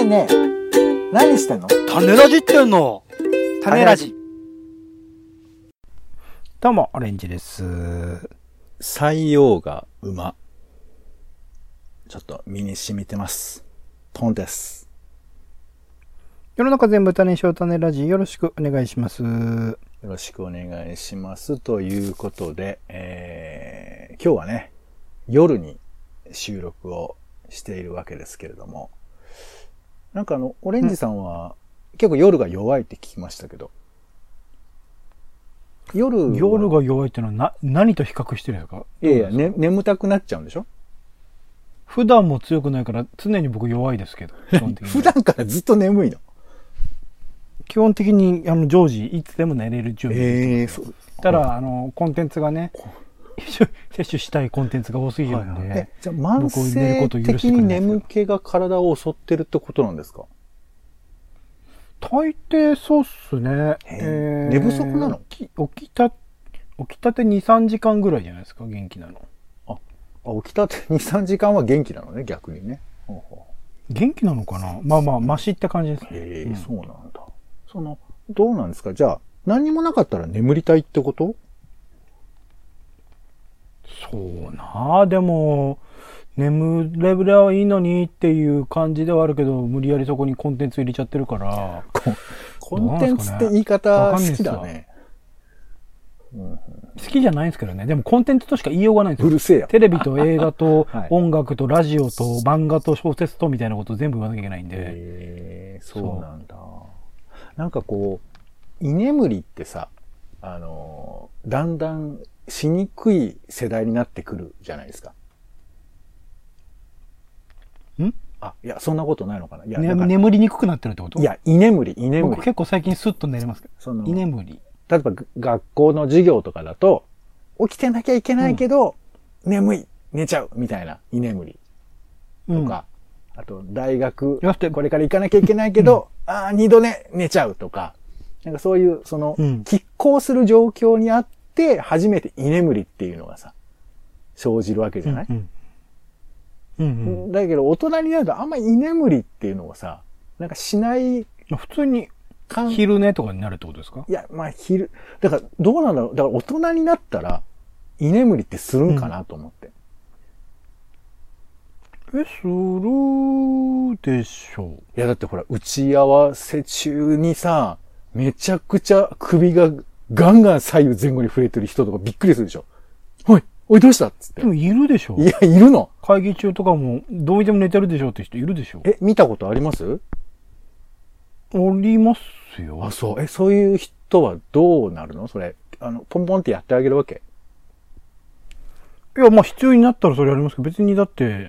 ねえ、何してんの？ 種ラジってんの。種ラジ。 どうも、オレンジです。 採用が馬。ちょっと身に染みてます。トンです。 世の中全部種にしよう種ラジ、よろしくお願いします。 よろしくお願いします。ということで、今日はね、夜に収録をしているわけですけれども、なんかオレンジさんは結構夜が弱いって聞きましたけど、夜が弱いってのは何と比較してるんですか？ いやいや、眠たくなっちゃうんでしょ？ 普段も強くないから常に僕弱いですけど、基本的に。 普段からずっと眠いの？ 基本的に常時いつでも寝れる準備。 そう。 ただコンテンツがね、摂取したいコンテンツが多すぎるんで、 じゃあ慢性的に眠気が体を襲ってるってことなんですか？ 大抵そうっすね。 寝不足なの？ 起きたて2、3時間ぐらいじゃないですか、元気なの。 起きたて2、3時間は元気なのね、逆にね。 元気なのかな？まあまあ、マシって感じですね。 そうなんだ。どうなんですか？じゃあ、何にもなかったら眠りたいってこと？ そうなあ、でも、眠れればいいのにっていう感じではあるけど、無理やりそこにコンテンツ入れちゃってるから。 コンテンツって言い方好きだね。 好きじゃないんですけどね。でもコンテンツとしか言いようがないんですよ。 うるせえよ。 テレビと映画とはい、 音楽とラジオと漫画と小説とみたいなことを全部言わなきゃいけないんで。そうなんだ。なんかこう、居眠りってさ、だんだんしにくい世代になってくるじゃないですか。いや、そんなことないのかな。いや、 眠りにくくなってるってこと？ いや、居眠り。 僕結構最近スッと寝れますけど。居眠り。 例えば学校の授業とかだと、起きてなきゃいけないけど、眠い、寝ちゃう、みたいな居眠り。とか、あと大学、これから行かなきゃいけないけど、二度寝ちゃうとか、なんかそういう、拮抗する状況にあって、初めて居眠りっていうのがさ、生じるわけじゃない？だけど大人になるとあんまり居眠りっていうのをさ、なんかしない。 普通に昼寝とかになるってことですか？ いや、だからどうなんだろう。だから大人になったら居眠りってするんかなと思って。 するでしょう。 いやだってほら、打ち合わせ中にさ、めちゃくちゃ首がガンガン左右前後に触れてる人とかびっくりするでしょ。おいどうしたっつって。 でもいるでしょ。 いや、いるの。 会議中とかもどういても寝てるでしょって人いるでしょ。 見たことあります？ ありますよ。 そう。そういう人はどうなるの？それ、ポンポンってやってあげるわけ？ いや、まあ必要になったらそれありますけど、別にだって、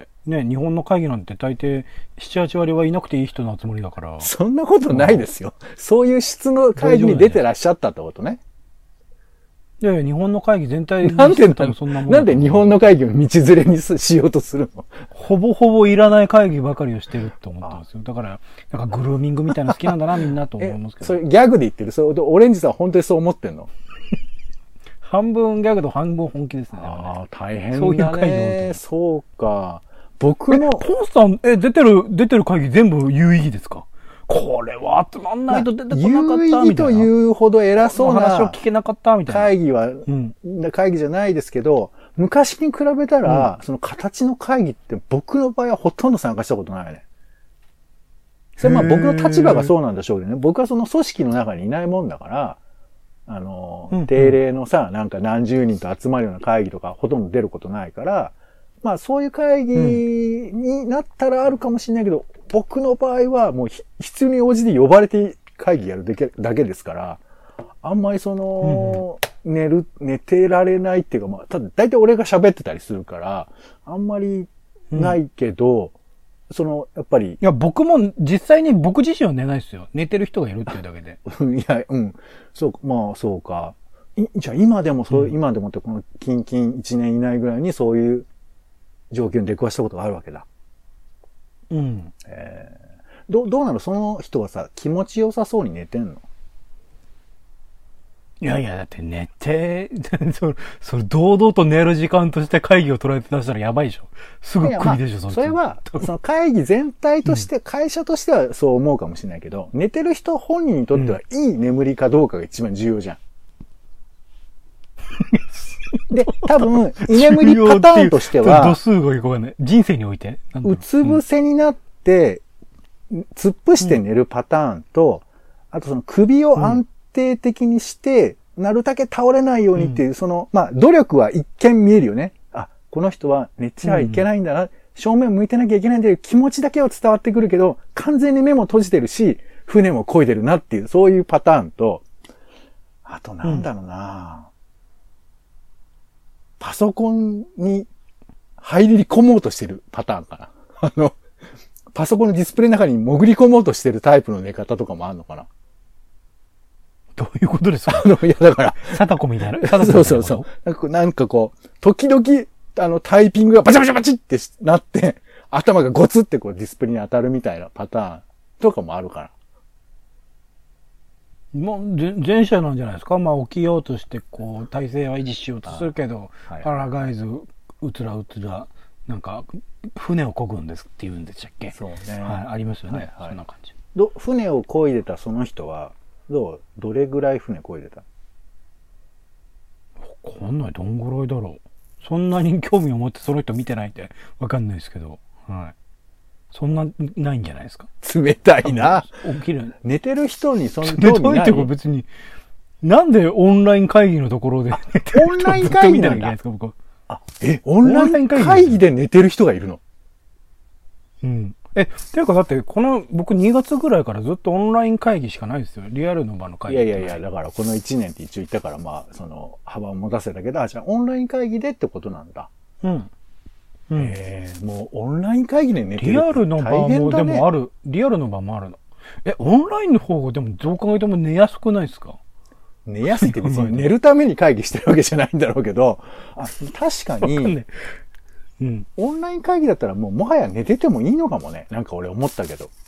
ね、日本の会議なんて大抵7、8割はいなくていい人の集まりだから。 そんなことないですよ。そういう質の会議に出てらっしゃったってことね。 いやいや、日本の会議全体なんで日本の会議を道連れにしようとするの？ ほぼほぼいらない会議ばかりをしてるって思ったんですよ。だから、なんかグルーミングみたいな好きなんだな、みんなと思いますけど。 それギャグで言ってる？オレンジさんは本当にそう思ってんの？ 半分ギャグと半分本気ですね。 大変だね。そういう会議。そうか。僕も。 ポンさん、出てる会議全部有意義ですか？これは集まんないと出てこなかったみたいな。 有意義というほど偉そうな話を聞けなかったみたいな。 会議は、会議じゃないですけど、昔に比べたら、その形の会議って僕の場合はほとんど参加したことないね。それまあ僕の立場がそうなんでしょうけどね。僕はその組織の中にいないもんだから、定例のさ、なんか何十人と集まるような会議とかほとんど出ることないから、まあそういう会議になったらあるかもしれないけど、僕の場合はもう必要に応じて呼ばれて会議やるだけですから、あんまり寝てられないっていうか、まあ、ただ大体俺が喋ってたりするから、あんまりないけど、やっぱり。 いや、僕も実際に僕自身は寝ないですよ。寝てる人がいるっていうだけで。 いや、まあそうか。じゃあ今でも今でもってこの近々1年以内ぐらいにそういう状況に出くわしたことがあるわけだ。どうなの？その人はさ、気持ちよさそうに寝てんの？ いやいや、だって寝て、それ堂々と寝る時間として会議を捉えて出したらやばいでしょ。すぐクビでしょ、 それは、その会議全体として、会社としてはそう思うかもしれないけど、寝てる人本人にとってはいい眠りかどうかが一番重要じゃん。で、多分、居眠りパターンとしては、 度数がよくわかんない。人生においてうつ伏せになって、突っ伏して寝るパターンと、あとその首を安定的にして、なるだけ倒れないようにっていう、その、まあ、努力は一見見えるよね。あ、この人は寝ちゃいけないんだな、正面向いてなきゃいけないんだよ、気持ちだけは伝わってくるけど、完全に目も閉じてるし、船も漕いでるなっていう、そういうパターンと、あとなんだろうな、パソコンに入り込もうとしてるパターンかな。パソコンのディスプレイの中に潜り込もうとしてるタイプの寝方とかもあるのかな。 どういうことですか？ いや、だから。 サタコみたいな。 そう。なんかこう、時々、タイピングがバチバチバチってなって、頭がゴツってこうディスプレイに当たるみたいなパターンとかもあるから。 もう、前者なんじゃないですか？まあ、起きようとして、こう、体勢は維持しようとするけど、抗えず、うつら、なんか、船を漕ぐんですって言うんでしたっけ？そうね。はい、ありますよね。そんな感じ。 船を漕いでたその人は、どれぐらい船漕いでた？ わかんない。どんぐらいだろう。そんなに興味を持ってその人見てないんで、わかんないですけど。はい。そんな、ないんじゃないですか。 冷たいな。 起きる。 寝てる人にその興味ない。冷たいってこと別に、なんでオンライン会議のところで寝てる人オンライン会議なんだ。オンライン会議で寝てる人がいるの？ うん。ていうかだって、僕2月ぐらいからずっとオンライン会議しかないですよ。リアルの場の会議。 いや、だからこの1年って一応言ったから、まあ、その、幅を持たせたけど、じゃあオンライン会議でってことなんだ。 うん。 もうオンライン会議で寝てる。 リアルの場もでもある。リアルの場もあるの。オンラインの方がでもどう考えても寝やすくないですか？ 寝やすいって別に寝るために会議してるわけじゃないんだろうけど、確かに、オンライン会議だったらもはや寝ててもいいのかもね。なんか俺思ったけど。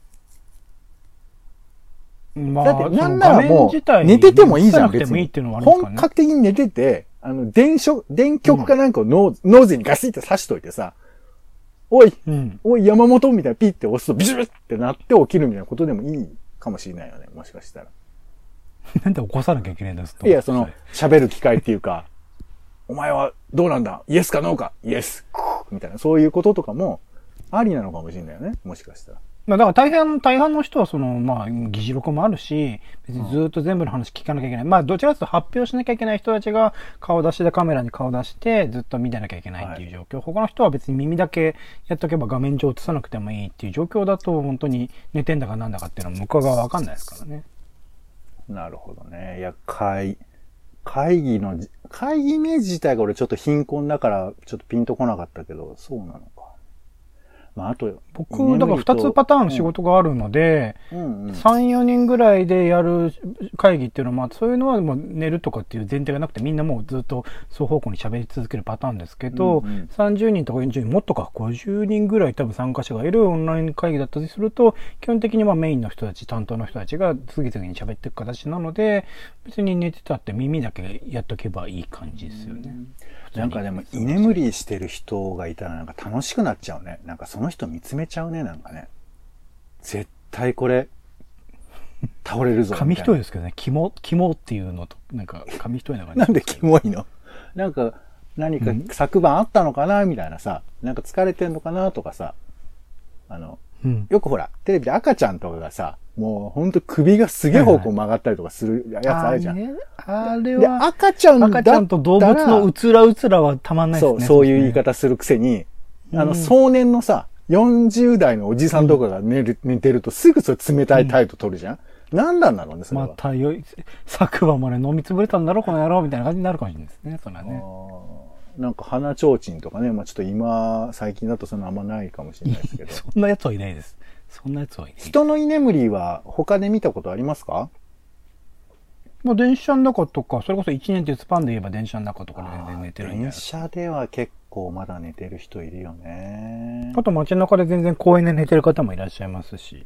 まあ、 だってなんならもう寝ててもいいじゃん、別に。本格的に寝てて、電極かなんかをノーズにガシって刺しといてさ、おい、山本みたいなピッて押すとビシュッってなって起きるみたいなことでもいいかもしれないよね、もしかしたら。 なんで起こさなきゃいけないんですいや、喋る機会っていうか、お前はどうなんだ？イエスかノーか？イエスみたいな、そういうこととかもありなのかもしれないよね、もしかしたら。 まあだから大半の人はまあ、議事録もあるし、別にずっと全部の話聞かなきゃいけない。まあ、どちらかというと発表しなきゃいけない人たちが顔出しでカメラに顔出してずっと見てなきゃいけないっていう状況。他の人は別に耳だけやっとけば画面上映さなくてもいいっていう状況だと、本当に寝てんだかなんだかっていうのは向こう側わかんないですからね。 なるほどね。いや、会議名自体が俺ちょっと貧困だからちょっとピンとこなかったけど、そうなのか。まあ、あと、 僕、だから2つパターン仕事があるので、3、4人ぐらいでやる会議っていうのは、まあ、そういうのはもう寝るとかっていう前提がなくて、みんなもうずっと双方向に喋り続けるパターンですけど、30人とか40人、もっとか50人ぐらい多分参加者がいるオンライン会議だったりすると、基本的にまあメインの人たち、担当の人たちが次々に喋っていく形なので、別に寝てたって耳だけやっとけばいい感じですよね。 なんかでも居眠りしてる人がいたらなんか楽しくなっちゃうね。なんかその人見つめちゃうね、なんかね。絶対これ、倒れるぞみたいな。 紙一重ですけどね。肝っていうのと、なんか紙一重な感じ。 なんでキモいの？なんか、何か昨晩あったのかなみたいなさ、なんか疲れてんのかなとかさ、よくほら、テレビで赤ちゃんとかがさ、もうほんと首がすげえ方向曲がったりとかするやつあるじゃん。 あれは。 で、赤ちゃんと動物のうつらはたまんないですね。 そういう言い方するくせに、壮年のさ、40代のおじさんとかが寝てるとすぐそれ冷たい態度取るじゃん。何なんだろうね、それは。 また昨晩まで飲みつぶれたんだろ、この野郎みたいな感じになるかもしれないですね、それはね。 なんか鼻ちょうちんとかね、まあちょっと最近だとそのあんまないかもしれないですけど。 そんな奴はいないです。そんな奴はいない。 人の居眠りは他で見たことありますか？ まあ電車の中とか、それこそ1年っていうスパンで言えば電車の中とかで全然寝てるんで。 電車では結構まだ寝てる人いるよね。 あと街中で全然公園で寝てる方もいらっしゃいますし。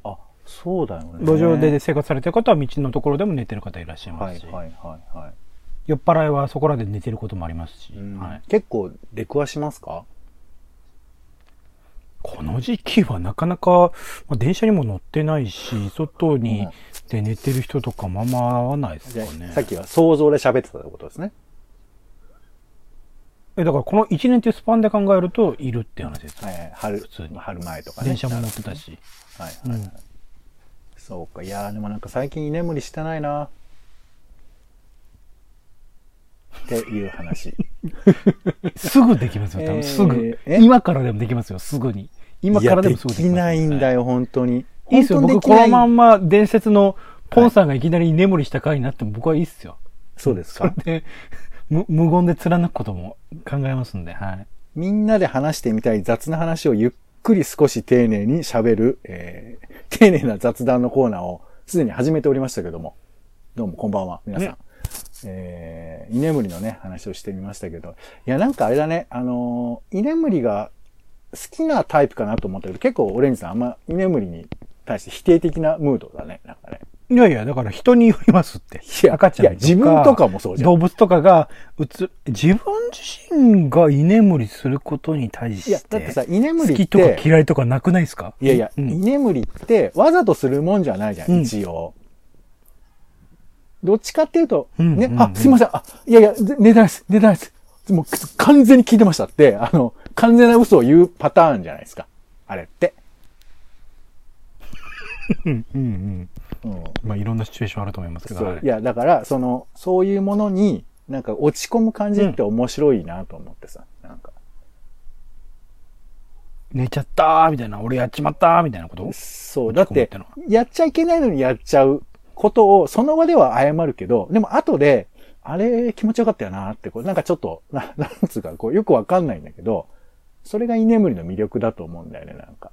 そうだよね。 路上で生活されてる方は道のところでも寝てる方いらっしゃいますし、 はいはいはいはい。 酔っ払いはそこらで寝てることもありますし、 はい、結構出くわしますか？ この時期はなかなか、電車にも乗ってないし、外にで寝てる人とかもあんま会わないですよね。 さっきは想像で喋ってたってことですね。 だからこの1年っていうスパンで考えるといるって話です。 はい、春、 普通に。 春前とかね。 電車も乗ってたし。 はいはい、はいそうか。いやーでもなんか最近居眠りしてないな。っていう話。 すぐできますよ、多分すぐ。今からでもできますよ、すぐに。今からでもすぐできます。 できないんだよ、本当に。 いいっすよ、僕このまんま伝説のポンさんがいきなり居眠りした回になっても僕はいいっすよ。 そうですか。 それで、無言で貫くことも考えますんで、はい。 みんなで話してみたい雑な話をゆっくり少し丁寧に喋る、丁寧な雑談のコーナーをすでに始めておりましたけども。どうもこんばんは、皆さん。居眠りのね、話をしてみましたけど。いや、なんかあれだね、居眠りが好きなタイプかなと思ったけど、結構オレンジさんあんま居眠りに対して否定的なムードだね、なんかね。 いやいや、だから人によりますって。赤ちゃんとか。いや、 自分とかもそうじゃん。 動物とかが自分自身が居眠りすることに対して。いや、 だってさ、居眠りって。 好きとか嫌いとかなくないですか？ いやいや、居眠りってわざとするもんじゃないじゃん、一応。どっちかっていうと、ね、すいません、いやいや、寝てないです、寝てないです。もう完全に聞いてましたって、完全な嘘を言うパターンじゃないですか。あれって。 まあいろんなシチュエーションあると思いますけど。 いや、だから、そういうものに、なんか落ち込む感じって面白いなと思ってさ、なんか。 寝ちゃったーみたいな、俺やっちまったーみたいなこと？ そう、だって、やっちゃいけないのにやっちゃうことを、その場では謝るけど、でも後で、あれ気持ちよかったよなって、なんかちょっと、なんつうか、よくわかんないんだけど、それが居眠りの魅力だと思うんだよね、なんか。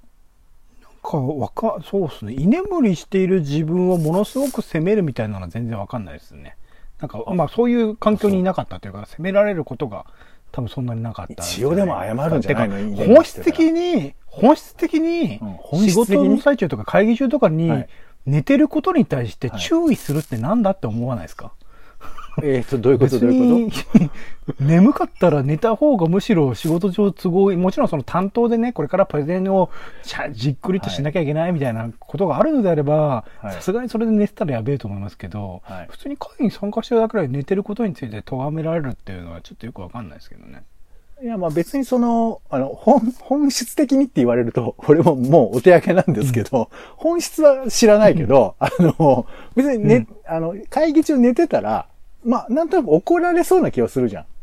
そうですね。居眠りしている自分をものすごく責めるみたいなのは全然わかんないですね。なんか、まあそういう環境にいなかったというか、責められることが多分そんなになかった。 一応でも謝るんじゃないの？ 本質的に、仕事の最中とか会議中とかに寝てることに対して注意するってなんだって思わないですか？ どういうこと？ 眠かったら寝た方がむしろ仕事上都合いい。もちろんその担当でね、これからプレゼンをじっくりとしなきゃいけないみたいなことがあるのであれば、さすがにそれで寝てたらやべえと思いますけど、普通に会議に参加してるだけで寝てることについて咎められるっていうのはちょっとよくわかんないですけどね。 いや、まあ別に本質的にって言われると、俺ももうお手上げなんですけど、本質は知らないけど、別に会議中寝てたら、まあ、なんとなく怒られそうな気はするじゃ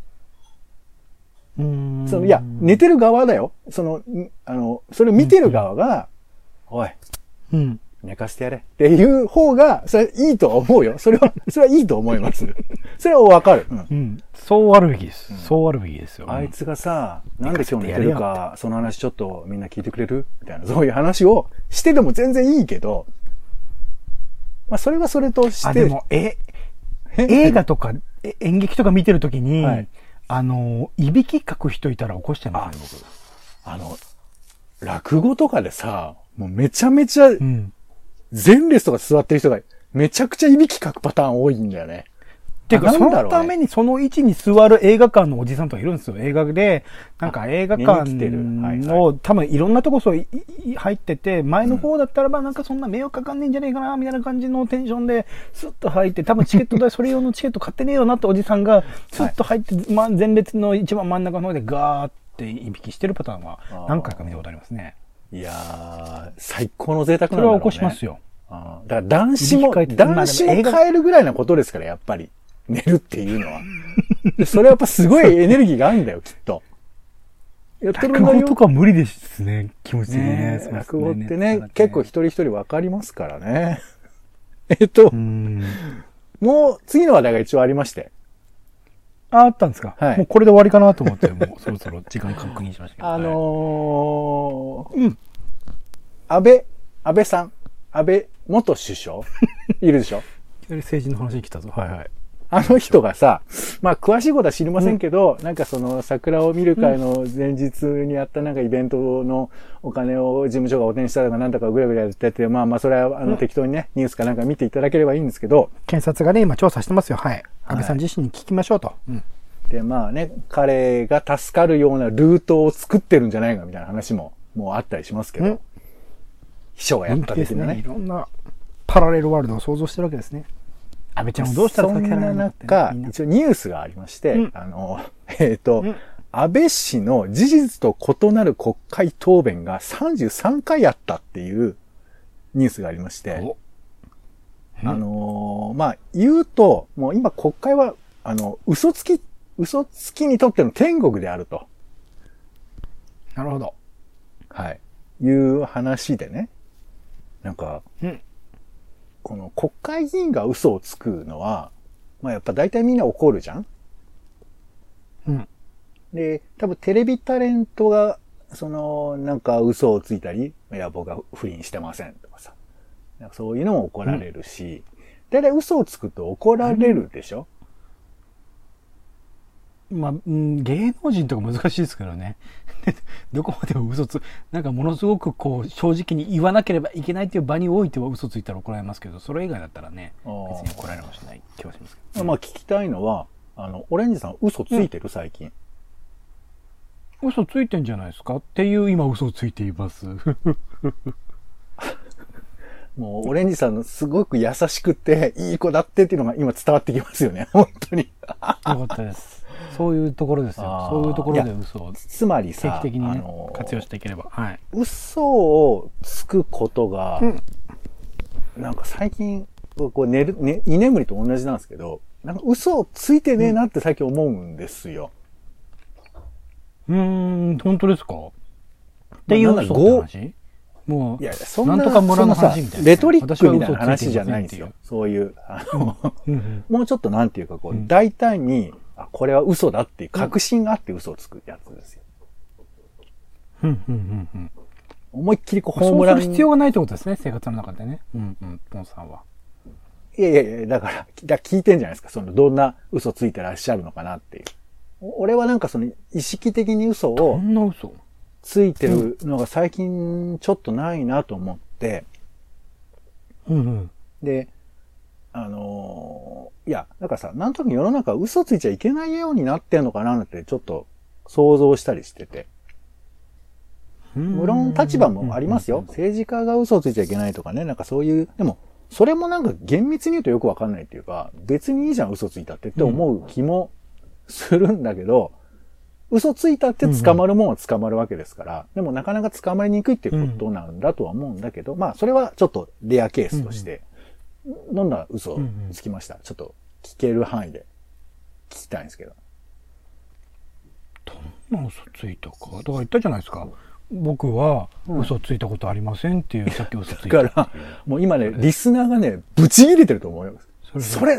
ん。いや、寝てる側だよ。それを見てる側が、おい、寝かしてやれっていう方が、それいいとは思うよ。それはいいと思います。それはわかる。 そうあるべきです。そうあるべきですよ。 あいつがさ、なんで今日寝てるか、その話ちょっとみんな聞いてくれるみたいな、そういう話をしてでも全然いいけど、まあ、それはそれとして。 でも、映画とか演劇とか見てるときに、いびきかく人いたら起こしちゃいますね、 僕。落語とかでさ、もうめちゃめちゃ、前列とか座ってる人がめちゃくちゃいびきかくパターン多いんだよね。 てか、そのためにその位置に座る映画館のおじさんとかいるんですよ。映画で、なんか映画館の、多分いろんなとこ入ってて、前の方だったらばなんかそんな迷惑かかんねえんじゃねえかな、みたいな感じのテンションで、スッと入って、多分チケット代、それ用のチケット買ってねえよなっておじさんが、スッと入って、前列の一番真ん中の方でガーっていびきしてるパターンは何回か見たことありますね。 いやー、最高の贅沢なんだろうね。 それは起こしますよ。 だから男子も変えるぐらいなことですから、やっぱり。寝るっていうのは。それはやっぱすごいエネルギーがあるんだよ、きっと。 落語とか無理ですね、気持ち的にね。 落語ってね、結構一人一人分かりますからね。もう次の話題が一応ありまして。 あったんですか？もうこれで終わりかなと思って、もうそろそろ時間確認しましたけど。 安倍元首相いるでしょ？ 政治の話に来たぞ。はいはい。 あの人がさ、まあ詳しいことは知りませんけど、なんかその桜を見る会の前日にやったなんかイベントのお金を事務所が補填したとかなんだかぐらぐらやってて、まあまあそれは適当にね、ニュースかなんか見ていただければいいんですけど。 検察がね、今調査してますよ。はい。安倍さん自身に聞きましょうと。 で、まあね、彼が助かるようなルートを作ってるんじゃないかみたいな話ももうあったりしますけど。秘書がやった的なね。 いろんなパラレルワールドを想像してるわけですね。安倍ちゃんをどうしたらそんな中、一応ニュースがありまして、安倍氏の事実と異なる国会答弁が33回あったっていうニュースがありまして、まあ、言うと、もう今国会は、嘘つきにとっての天国であると。 なるほど。 はい。いう話でね。なんか、この国会議員が嘘をつくのは、まあやっぱ大体みんな怒るじゃん？で、多分テレビタレントが、なんか嘘をついたり、いや僕は不倫してませんとかさ。そういうのも怒られるし、大体嘘をつくと怒られるでしょ？ まあ、芸能人とか難しいですからね。どこまでもなんかものすごくこう、正直に言わなければいけないという場においては嘘ついたら怒られますけど、それ以外だったらね、別に怒られもしない気はしますけど。 まあ聞きたいのは、オレンジさん嘘ついてる最近。 嘘ついてんじゃないですかっていう今嘘をついています。 もう、オレンジさんのすごく優しくて、いい子だってっていうのが今伝わってきますよね。本当に。よかったです。そういうところですよ。そういうところで嘘を。 つまりさ、 定期的にね、活用していければ。はい。 嘘をつくことが、なんか最近、こう居眠りと同じなんですけど、なんか嘘をついてねえなって最近思うんですよ。 本当ですかっていう嘘って話もう、 いや、そんな、 なんとか村の話みたいな。 レトリックみたいな話じゃないんですよ。そういう、もうちょっとなんていうかこう、大胆に、これは嘘だっていう確信があって嘘をつくやつですよ。思いっきりこうホームラン。 そうする必要がないってことですね、生活の中でね。ポンさんは。 いや、だから聞いてんじゃないですか。どんな嘘ついてらっしゃるのかなっていう。俺はなんか意識的に嘘を。 どんな嘘ついてるのが最近ちょっとないなと思って。で、いや、だからさ、なんとなく世の中嘘ついちゃいけないようになってんのかなってちょっと想像したりしてて。無論立場もありますよ。政治家が嘘をついちゃいけないとかね、なんかそういう、でも、それもなんか厳密に言うとよくわかんないっていうか、別にいいじゃん嘘ついたって思う気もするんだけど、嘘ついたって捕まるもんは捕まるわけですから、でもなかなか捕まりにくいっていうことなんだとは思うんだけど、まあそれはちょっとレアケースとして、どんな嘘つきました？ちょっと聞ける範囲で聞きたいんですけど。 どんな嘘ついたかだから言ったじゃないですか。僕は嘘ついたことありませんっていう、さっき嘘ついた。 だから、もう今ね、リスナーがね、ブチ切れてると思います。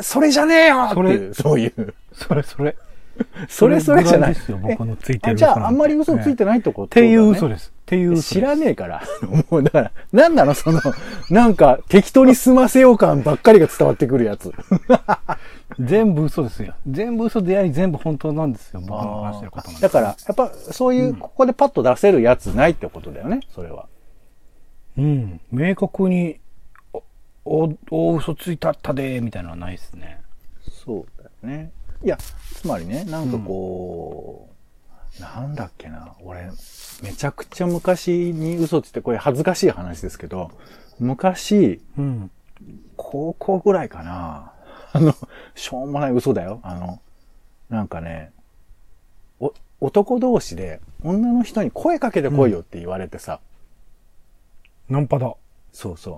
それじゃねえよっていう、そういう。 それ。 それじゃない。 ですよ、僕のついてる嘘。 じゃあ、あんまり嘘ついてないってこと、 っていう嘘です。っていう嘘。 知らねえから。もうだから、なんなのなんか、適当に済ませよう感ばっかりが伝わってくるやつ。 全部嘘ですよ。全部嘘であり、全部本当なんですよ。僕の話してることなんです。 だから、やっぱ、そういう、ここでパッと出せるやつないってことだよね、それは。 明確に、大嘘ついたったで、みたいなのはないですね。 そうだよね。いや、つまりね、なんかこう、なんだっけな、俺、めちゃくちゃ昔に嘘ついて、これ恥ずかしい話ですけど、昔、高校ぐらいかな、しょうもない嘘だよ。なんかね、男同士で女の人に声かけてこいよって言われてさ。 ナンパだ。 そうそう。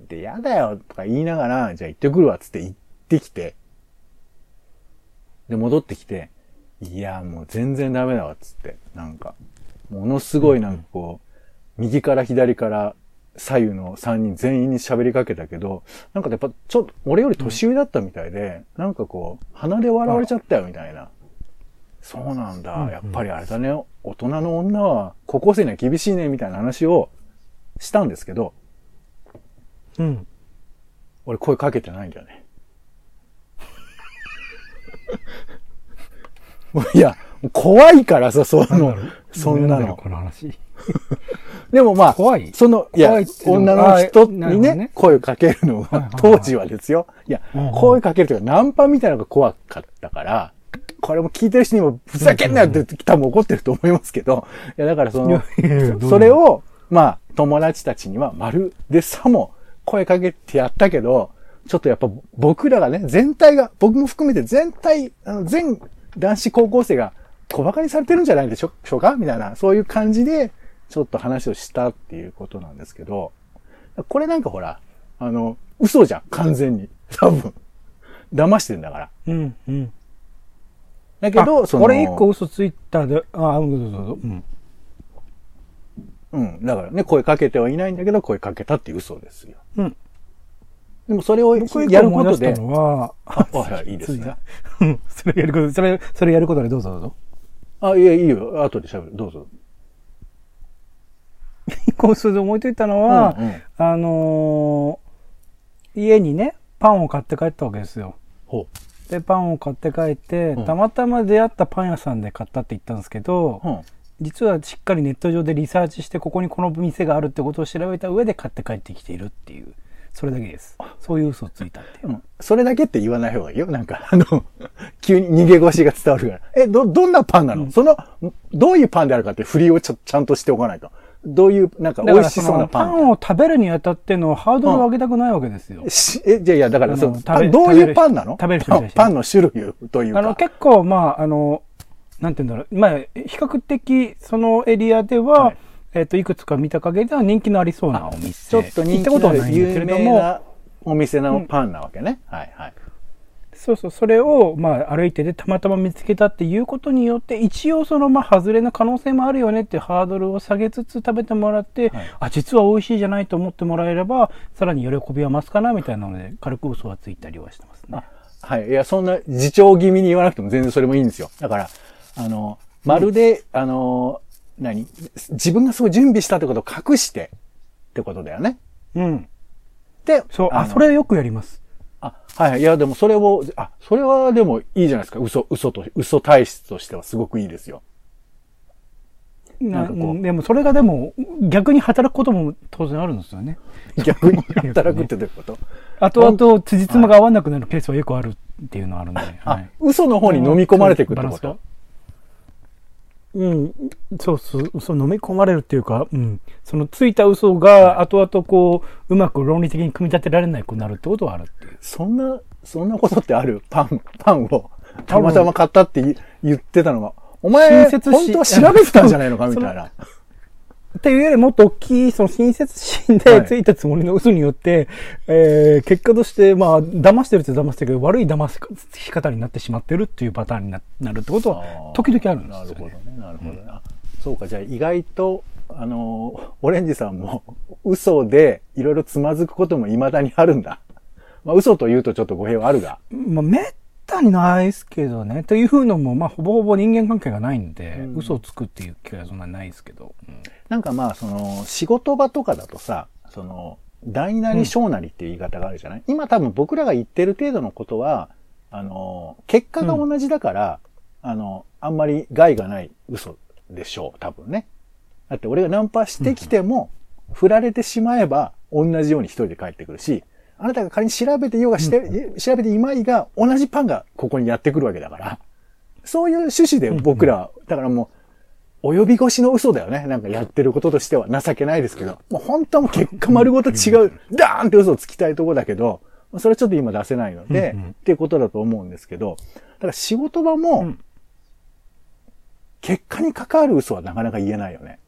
で、やだよとか言いながら、じゃあ行ってくるわっつって行ってきて、で、戻ってきて、いや、もう全然ダメだわっつって、なんか、ものすごいなんかこう、右から左から左右の3人全員に喋りかけたけど、なんかやっぱちょっと俺より年上だったみたいで、なんかこう、鼻で笑われちゃったよみたいな。そうなんだ、やっぱりあれだね、大人の女は高校生には厳しいねみたいな話をしたんですけど、俺声かけてないんだよね。 いや、怖いからさ、そんなの。 この話。 でもまあ、 怖いいや、女の人にね、声をかけるのは、当時はですよ。いや、声かけるというか、ナンパみたいなのが怖かったから、これも聞いてる人にも、ふざけんなよって多分怒ってると思いますけど、いや、だからそれを、まあ、友達たちには、まるでさも声かけてやったけど、ちょっとやっぱ僕らがね、全体が、僕も含めて全男子高校生が小馬鹿にされてるんじゃないでしょうかみたいな、そういう感じで、ちょっと話をしたっていうことなんですけど、これなんかほら、嘘じゃん、完全に。多分。騙してんだから。 うん、うん。 だけど、 俺一個嘘ついたで、うん。 うん。だからね、声かけてはいないんだけど、声かけたっていう嘘ですよ。 うん。 でもそれをやることで。 のは、 はい、いいですね。 それやることでどうぞどうぞ。 あ、いや、いいよ。後で喋る。どうぞ。 一個嘘で思いついたのは、家にね、パンを買って帰ったわけですよ。 ほう。で、パンを買って帰って、たまたま出会ったパン屋さんで買ったって言ったんですけど、実はしっかりネット上でリサーチして、ここにこの店があるってことを調べた上で買って帰ってきているっていう。それだけです。そういう嘘をついたっていう。 それだけって言わない方がいいよ。なんか、急に逃げ腰が伝わるから。どんなパンなの、どういうパンであるかって振りをちゃんとしておかないと。どういう、なんか美味しそうなパン。 パンを食べるにあたってのハードルを上げたくないわけですよ。 じゃあいや、だからどういうパンなの？ 食べる人に対して。 パンの種類というか。 結構、まあ、なんて言うんだろう。まあ、比較的、そのエリアでは、いくつか見た限りでは人気のありそうなお店。 ちょっと人気のある有名なお店のパンなわけね。はいはい。 そうそう、それを、まあ、歩いててたまたま見つけたっていうことによって、一応まあ、外れの可能性もあるよねっていうハードルを下げつつ食べてもらって、実は美味しいじゃないと思ってもらえれば、さらに喜びは増すかなみたいなので、軽く嘘はついたりはしてますね。 はい。いや、そんな自重気味に言わなくても全然それもいいんですよ。だから、まるで、自分がすごい準備したってことを隠してってことだよね。 うん。 で、 そう、それよくやります。 はい。いや、でもそれはでもいいじゃないですか。嘘体質としてはすごくいいですよ。 なんかこう。でもそれがでも逆に働くことも当然あるんですよね。 逆に働くってどういうこと？ 後々辻褄が合わなくなるケースはよくあるっていうのはあるんで。 嘘の方に飲み込まれていくってこと？ うん。そう、嘘飲み込まれるっていうか、うん。そのついた嘘が後々こう、うまく論理的に組み立てられなくなるってことはあるっていう。 そんなことってある？パンをたまたま買ったって言ってたのが、お前、本当は調べてたんじゃないのかみたいな。 っていうよりもっと大きい、その親切心でついたつもりの嘘によって、結果として、まあ、騙してるって騙してるけど、悪い騙し方になってしまってるっていうパターンになるってことは、時々あるんですよ、ね。 なるほどね、なるほどね。そうか、じゃあ意外と、オレンジさんも嘘でいろいろつまずくことも未だにあるんだ。まあ、嘘と言うとちょっと語弊はあるが。 まあ、めったにないですけどね。というのも、まあ、ほぼほぼ人間関係がないんで、嘘をつくっていう気はそんなにないですけど。 なんかまあ、仕事場とかだとさ、大なり小なりっていう言い方があるじゃない、今多分僕らが言ってる程度のことは、結果が同じだから、あんまり害がない嘘でしょう、多分ね。だって俺がナンパしてきても、振られてしまえば、同じように一人で帰ってくるし、あなたが仮に調べてようが調べていまいが、同じパンがここにやってくるわけだから、そういう趣旨で僕らは、だからもう、及び腰の嘘だよね。なんかやってることとしては情けないですけど、もう本当はもう結果丸ごと違う、ダーンって嘘をつきたいところだけど、それはちょっと今出せないので、っていうことだと思うんですけど、だから仕事場も、結果に関わる嘘はなかなか言えないよね。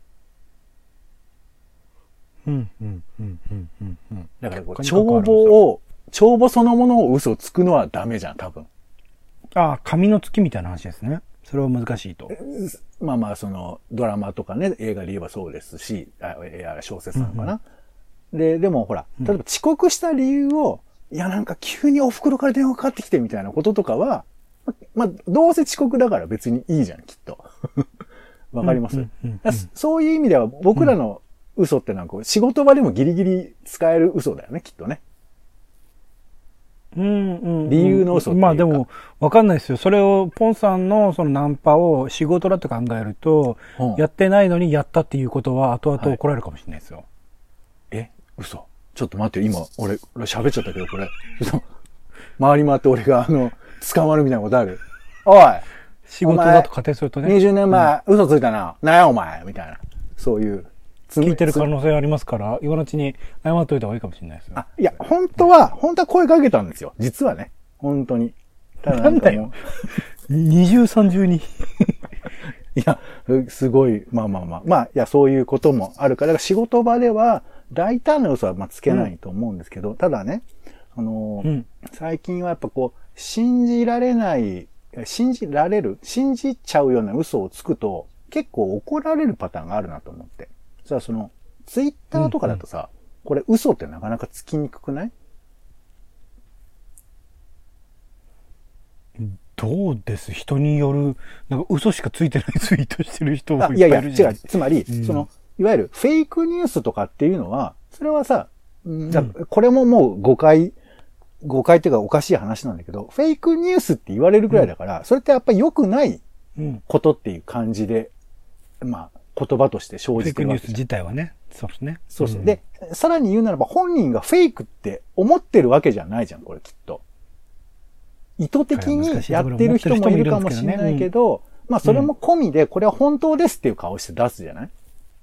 だからこう、帳簿そのものを嘘をつくのはダメじゃん、多分。 紙の月みたいな話ですね。それは難しいと。 まあまあ、ドラマとかね、映画で言えばそうですし、小説なのかな。でもほら、例えば遅刻した理由を、いやなんか急にお袋から電話かかってきてみたいなこととかは、まあ、どうせ遅刻だから別にいいじゃん、きっと。わかります？そういう意味では僕らの嘘ってなんか仕事場でもギリギリ使える嘘だよね、きっとね。 理由の嘘っていうか。 まあでも、わかんないですよ。それを、ポンさんのそのナンパを仕事だと考えると、やってないのにやったっていうことは後々怒られるかもしれないですよ。 嘘。ちょっと待ってよ、今、俺喋っちゃったけど、これ。嘘。回り回って俺が捕まるみたいなことある。おい仕事だと仮定するとね。 20年前、嘘ついたな。なんやお前みたいな。そういう。 聞いてる可能性ありますから、今のうちに謝っといた方がいいかもしれないですよ。 いや、本当は声かけたんですよ。実はね。本当に。ただなんだよ。二重三重に。 いや、すごい、まあ、いや、そういうこともあるから、仕事場では、大胆な嘘はつけないと思うんですけど、ただね、最近はやっぱ信じられちゃうような嘘をつくと、結構怒られるパターンがあるなと思って。さあ、ツイッターとかだとさ、これ嘘ってなかなかつきにくくない？ どうです人による、なんか嘘しかついてないツイートしてる人もいっぱいいるいや、違う。つまり、いわゆるフェイクニュースとかっていうのは、それはさ、これももう誤解っていうかおかしい話なんだけど、フェイクニュースって言われるくらいだから、それってやっぱり良くないことっていう感じで、まあ、言葉として生じてるわけじゃん。 フェイクニュース自体はね。そうですね。 そうそう。で、さらに言うならば本人がフェイクって思ってるわけじゃないじゃん、これきっと。意図的にやってる人もいるかもしれないけど、まあそれも込みで、これは本当ですっていう顔して出すじゃない？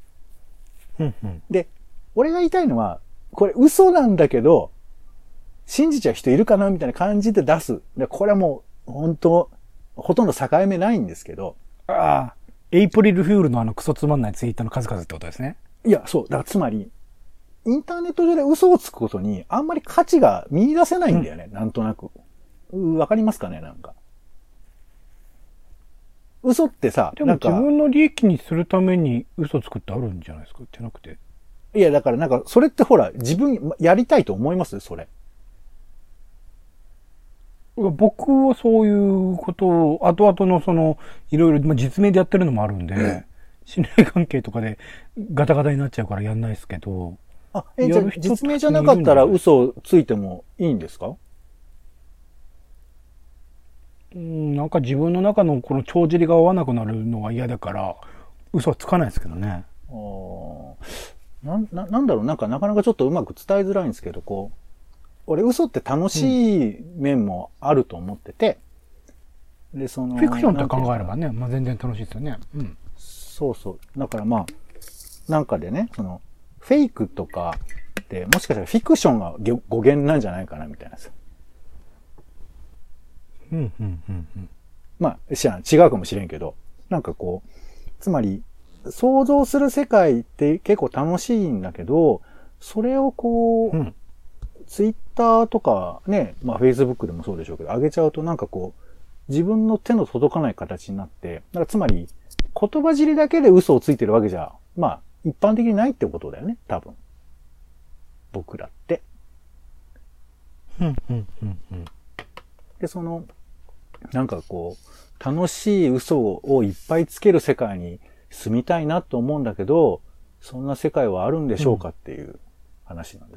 で、俺が言いたいのは、これ嘘なんだけど、信じちゃう人いるかなみたいな感じで出す。で、これはもう、本当ほとんど境目ないんですけど。 エイプリルフールのクソつまんないツイートの数々ってことですね。 いや、そう。だからつまり、インターネット上で嘘をつくことにあんまり価値が見出せないんだよね、なんとなく。わかりますかね、なんか。嘘ってさ、 でも自分の利益にするために嘘つくってあるんじゃないですかじゃなくて。 いや、だからなんか、それってほら、自分やりたいと思いますそれ。 僕はそういうことを、後々のいろいろ、実名でやってるのもあるんで、信頼関係とかでガタガタになっちゃうからやんないですけど。 じゃあ実名じゃなかったら嘘をついてもいいんですか？ なんか自分の中のこの帳尻が合わなくなるのが嫌だから、嘘はつかないですけどね。 なんだろう、なんかなかなかちょっとうまく伝えづらいんですけど、俺嘘って楽しい面もあると思ってて、で、フィクションって考えればね、全然楽しいですよね。 そうそう。だからなんかでね、フェイクとかって、もしかしたらフィクションが語源なんじゃないかな、みたいなさ。まあ、違うかもしれんけど、なんかつまり、想像する世界って結構楽しいんだけど、それをツイッターとかね、まあフェイスブックでもそうでしょうけど、上げちゃうとなんか自分の手の届かない形になって、だからつまり、言葉尻だけで嘘をついてるわけじゃ、まあ、一般的にないってことだよね、多分。僕らって。で、なんか楽しい嘘をいっぱいつける世界に住みたいなと思うんだけど、そんな世界はあるんでしょうかっていう話なんです。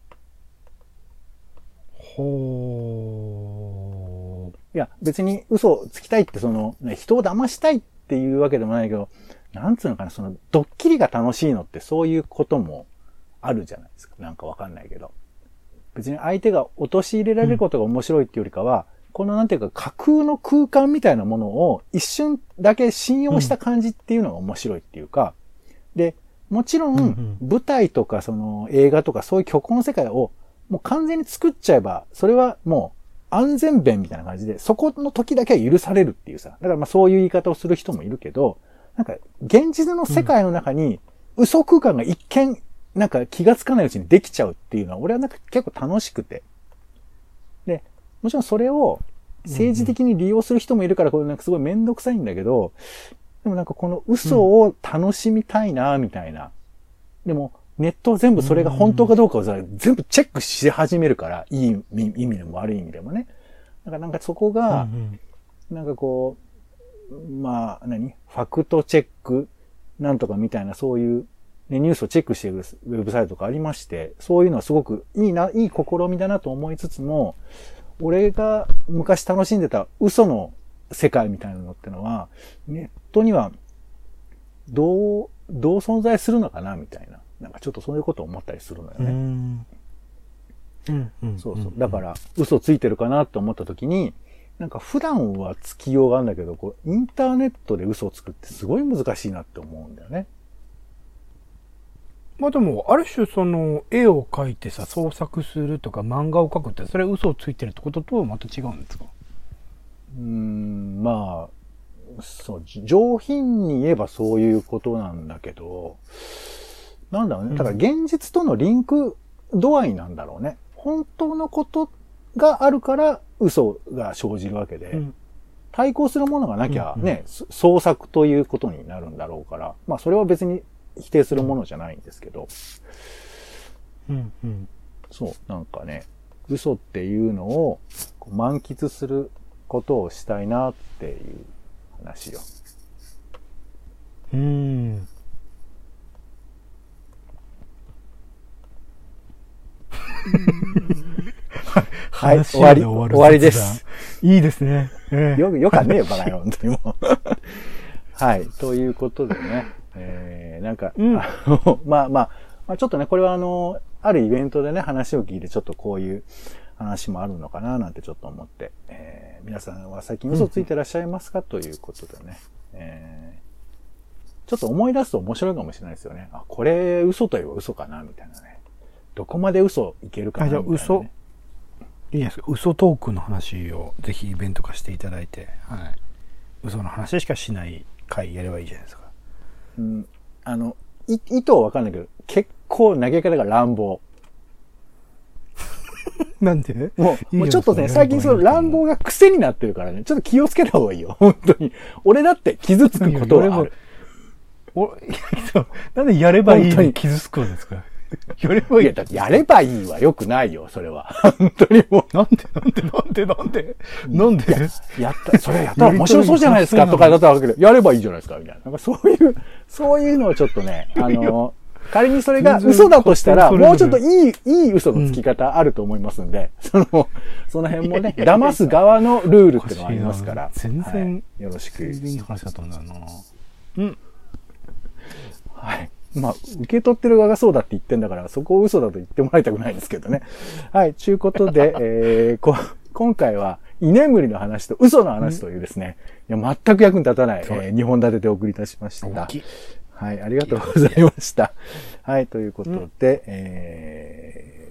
いや、別に嘘をつきたいって人を騙したいっていうわけでもないけど、なんつうのかな、ドッキリが楽しいのってそういうこともあるじゃないですか。なんかわかんないけど。別に相手が陥れられることが面白いっていうよりかは、なんていうか架空の空間みたいなものを一瞬だけ信用した感じっていうのが面白いっていうか、で、もちろん舞台とか映画とかそういう虚構の世界をもう完全に作っちゃえば、それはもう安全弁みたいな感じで、そこの時だけは許されるっていうさ。だからそういう言い方をする人もいるけど、なんか現実の世界の中に嘘空間が一見なんか気がつかないうちにできちゃうっていうのは、俺はなんか結構楽しくて。で、もちろんそれを政治的に利用する人もいるから、これなんかすごいめんどくさいんだけど、でもなんかこの嘘を楽しみたいな、みたいな。でも、ネットは全部それが本当かどうかを全部チェックし始めるから、いい意味でも悪い意味でもね。だからなんかそこが、なんかまあ、ファクトチェックなんとかみたいなそういうね、ニュースをチェックしているウェブサイトがありまして、そういうのはすごくいい試みだなと思いつつも、俺が昔楽しんでた嘘の世界みたいなのってのは、ネットにはどう存在するのかなみたいな。なんかちょっとそういうことを思ったりするのよね。そうそう。だから、嘘ついてるかなって思った時に、なんか普段はつきようがあるんだけど、こう、インターネットで嘘をつくってすごい難しいなって思うんだよね。 まあでも、ある種その、絵を描いてさ、創作するとか漫画を描くって、それ嘘をついてるってこととはまた違うんですか？ まあ、そう、上品に言えばそういうことなんだけど、なんだろうね。だから現実とのリンク度合いなんだろうね。本当のことがあるから嘘が生じるわけで、対抗するものがなきゃね、創作ということになるんだろうから、まあそれは別に否定するものじゃないんですけど、そう、なんかね、嘘っていうのを満喫することをしたいなっていう話よ。はい、終わりです。 いいですね。 よかねえバカよ、本当にもう。はい、ということでね、なんか、まあ、ちょっとね、これはあるイベントでね、話を聞いてちょっとこういう話もあるのかななんてちょっと思って、皆さんは最近嘘ついてらっしゃいますかということでね、ちょっと思い出すと面白いかもしれないですよね。あ、これ嘘といえば嘘かなみたいなね。どこまで嘘いけるかなみたいな、ね。 じゃあ嘘、いいですか？嘘トークの話をぜひイベント化していただいて、はい。嘘の話しかしない回やればいいじゃないですか。 意図はわかんないけど、結構投げ方が乱暴。 なんで？ もうちょっとね、最近その乱暴が癖になってるからね、ちょっと気をつけた方がいいよ。本当に。俺だって傷つくことはある。 なんでやればいいのに傷つくんですか？ やればいい。やればいいは良くないよ、それは。本当にもう。 なんでそれやったら面白そうじゃないですかとかだったわけで、やればいいじゃないですか、みたいな。なんかそういうのをちょっとね、仮にそれが嘘だとしたら、もうちょっといい嘘のつき方あると思いますんで、その辺もね、騙す側のルールってのがありますから。 全然、 よろしく。 全然いい話だったんだよな。 はい。まあ、受け取ってる側がそうだって言ってんだから、そこを嘘だと言ってもらいたくないんですけどね。はい。ちゅうことで、今回は、居眠りの話と嘘の話というですね、全く役に立たない、2本立てでお送りいたしました。はい。ありがとうございました。はい。ということで、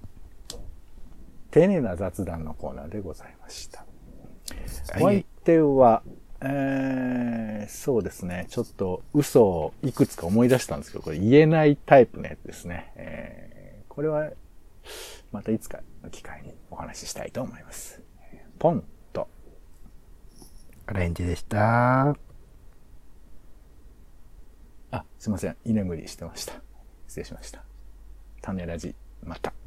丁寧な雑談のコーナーでございました。お相手は、そうですね。ちょっと嘘をいくつか思い出したんですけど、これ言えないタイプのやつですね。これは、またいつかの機会にお話ししたいと思います。ポンと。 オレンジでした。 すいません。居眠りしてました。失礼しました。種ラジ、また。